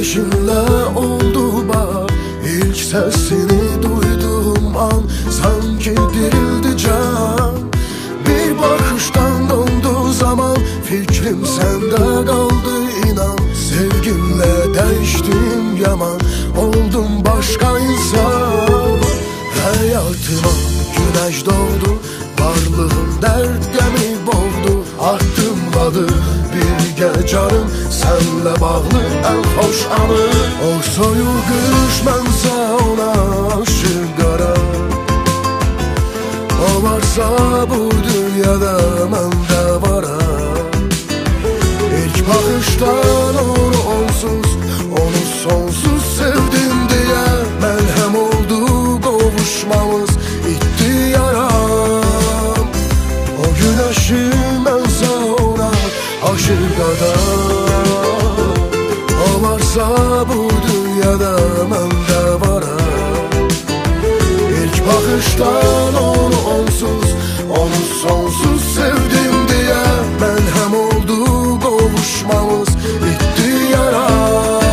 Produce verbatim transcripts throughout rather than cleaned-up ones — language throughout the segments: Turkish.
gelişinle oldu bak. İlk sesini duyduğum an sanki dirildi can. Bir bakıştan dondu zaman, fikrim sende kaldı inan. Sevginle değiştim yaman, oldum başka insan. Hayatıma güneş doğdu, varlığım dert gemi boğdu. Aklımdadır bir gecərim, senle bağlı en hoş anı. O soyuq qış mənsə ona aşık qara. O varsa bu dünyada məndə varam. İlk bakıştan onu onsuz, onu sonsuz sevdim diye melhem oldu qovuşmamız, itti yaram. O güneşim mənsə ona aşık adam. O varsa bu dünyada məndə varam. İlk bakıştan onu onsuz, onu sonsuz sevdim diye melhem oldu qovuşmamız, itti yaram.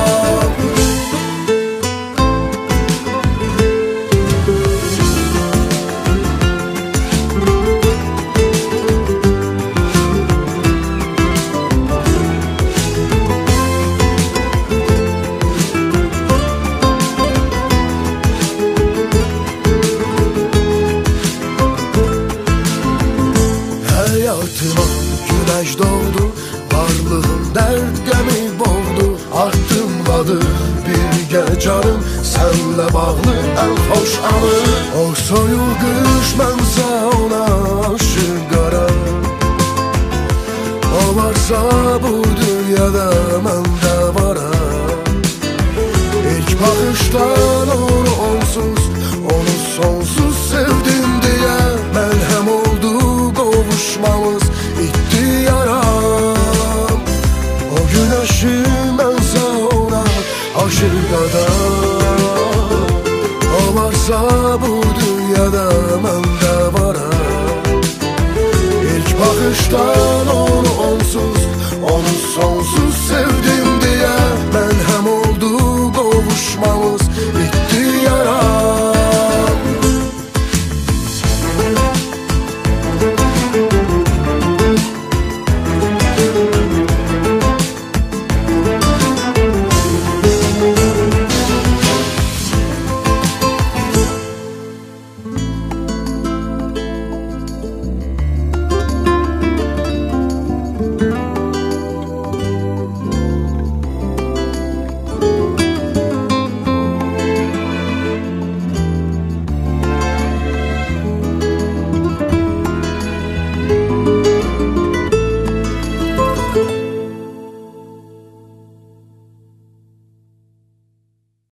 Hayatıma güneş doğdu, varlığım dert gemi boğdu. Aklımdadır bir gecərim, senle bağlı en hoş anı. O soyuq qış mənsə ona aşık qara. O varsa bu dünyada məndə varam. İlk bakıştan onu onsuz, onu sonsuz sevdim diye melhem oldu qovuşmamız, itti yaram. O güneşim mənsə ona aşık adam. O varsa bu dünyada məndə varam. İlk bakıştan onu onsuz, onu sonsuz sevdim.